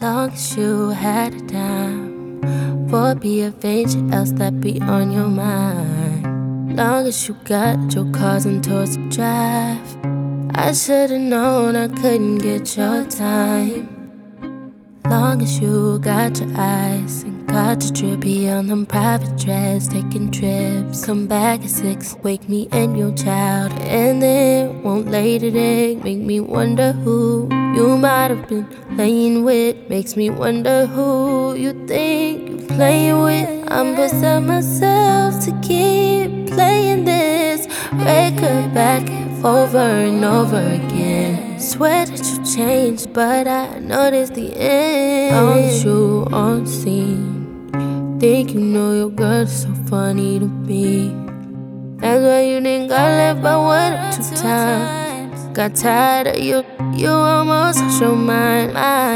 Long as you had a time for be a venture else that be on your mind. Long as you got your cars and tours to drive, I should've known I couldn't get your time. Long as you got your eyes and got your drippy on them private jets, taking trips. Come back at 6, wake me and your child, and then won't lay today. Make me wonder who you might have been playing with. Makes me wonder who you think you're playing with. I'm beside myself to keep playing this record back over and over again. Swear that you changed, but I know this the end. Long as you on scene, think you know your girl is so funny to me. That's why you didn't got left by 1 or 2 times. Got tired of you almost lost your mind.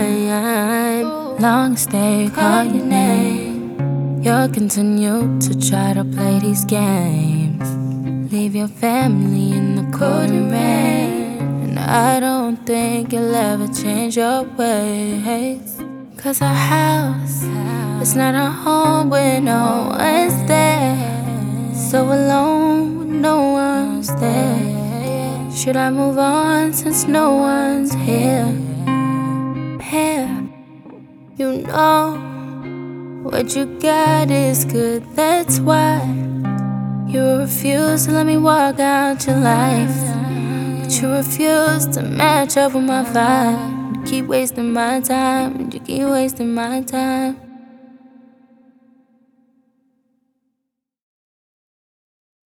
Long as they call your name, you'll continue to try to play these games. Leave your family in the cold and rain, and I don't think you'll ever change your ways. Cause our house is not a home when no one's there. So alone when no one's there. Should I move on since no one's here? You know what you got is good, that's why you refuse to let me walk out your life. But you refuse to match up with my vibe. You keep wasting my time, and you keep wasting my time.